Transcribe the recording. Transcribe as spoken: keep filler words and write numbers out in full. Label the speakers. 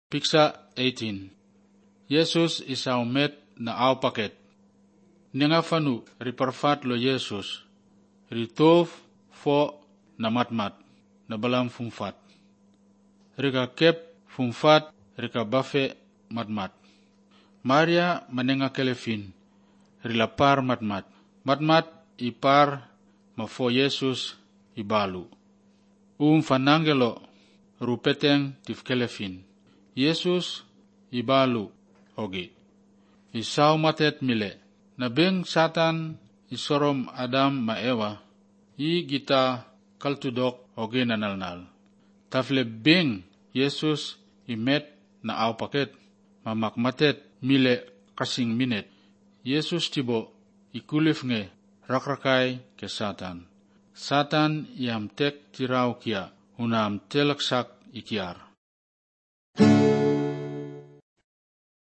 Speaker 1: Piksa eighteen. Yesus isa umet na au paket. Ninga fanu riparfat lo Yesus. Ritof fo na matmat na balam fumfat. Rika kep fumfat rika bafe matmat. Maria menenga kelefin. Rilapar matmat. Matmat ipar mafo Yesus ibalu. Um fanangelo rupeteng tif kelefin. Yesus ibalu ogi. Isau matet mile. Nabeng Satan isorom Adam ma Ewa. I gita kaltudok ogi nanalnal. Tafle beng Yesus imet na au paket. Mamak matet mile kasing minet. Yesus tibo ikulif nge rakrakai ke Satan. Satan iam tek tirau kia. Unam telaksak ikiar.